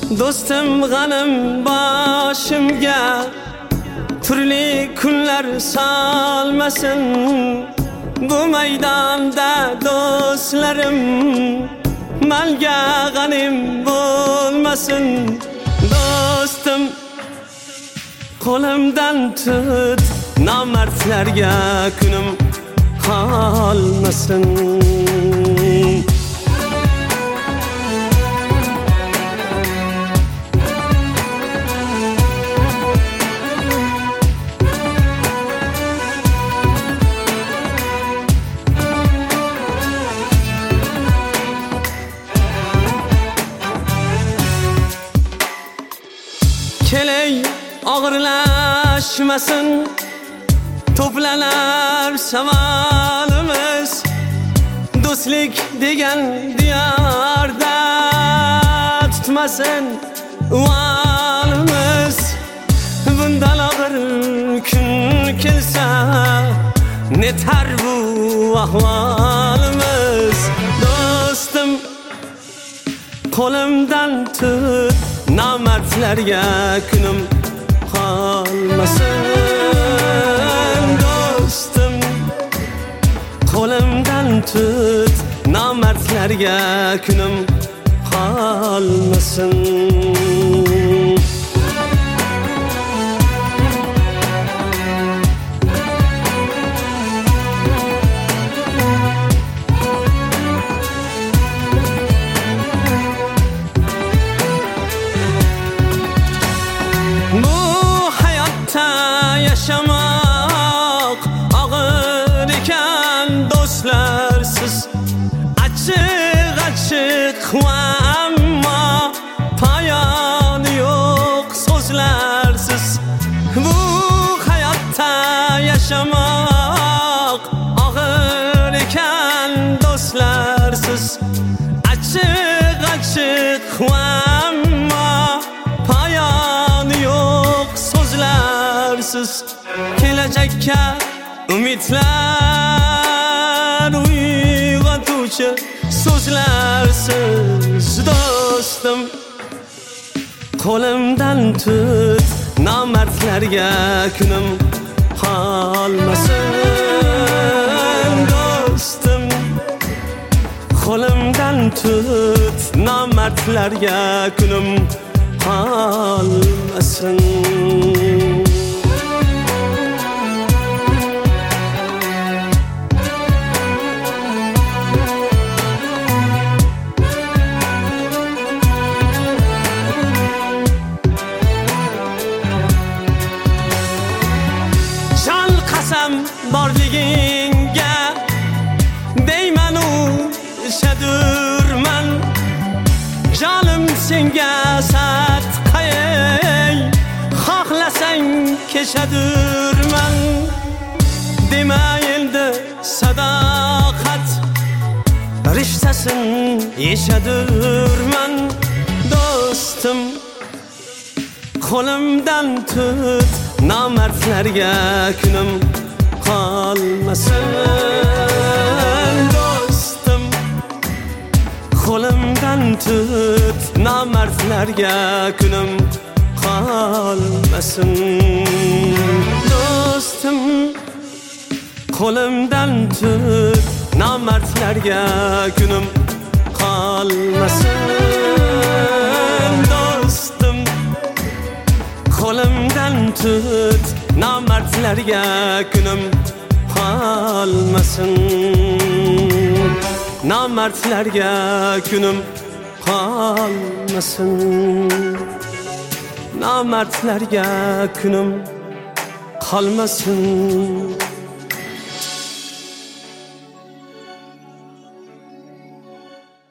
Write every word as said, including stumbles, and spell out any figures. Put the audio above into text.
do'stim g'anim boshimga turli kunlar solmasin. Bu maydonda do'stlarim malga g'anim bo'lmasin. Do'stim qo'limdan tut, nomardlarga kunim qolmasin. Keley ağırlaşmasın, toplanar savalimiz. Do'stlik degan diyorda tutmasin uvalimiz. Bundan ağır kun kelsa netar bu ahvalimiz. Do'stim qo'limdan tut, nomardlarga kunim qolmasin. Do'stim qo'limdan tut, nomardlarga kunim qolmasin. Yaşamak ağır iken dostlarsız, açık açık ama payanı yok sözlersiz. Bu hayatta yaşamak ağır iken dostlarsız, açık açık ama payanı yok sözlersiz. Gelecekka umidlar uyg'otuvchi so'zlarsiz. Do'stim qo'limdan tut, nomardlarga kunim qolmasin. Do'stim qo'limdan tut, nomardlarga kunim qolmasin. Borligingga deyman u ishadurman, jonim senga satqay, xohlasang kechadurman. Dema endi sadoqat rishtasin yeshadurman. Do'stim qo'limdan tut, nomardlarga kunim qolmasin. Do'stim qo'limdan tut, nomardlarga kunim qolmasin. Do'stim qo'limdan tut, nomardlarga kunim qolmasin. Do'stim qo'limdan tut, nomardlarga kunim qolmasin. Nomardlarga kunim qolmasin. Nomardlarga kunim qolmasin.